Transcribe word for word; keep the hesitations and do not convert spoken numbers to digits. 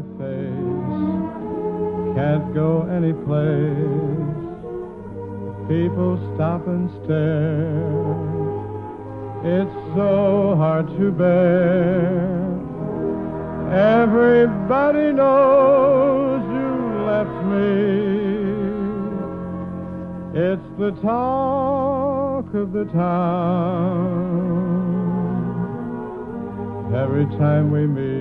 face. Can't go any place. People stop and stare. It's so hard to bear. Everybody knows you left me. It's the talk of the town. Every time we meet,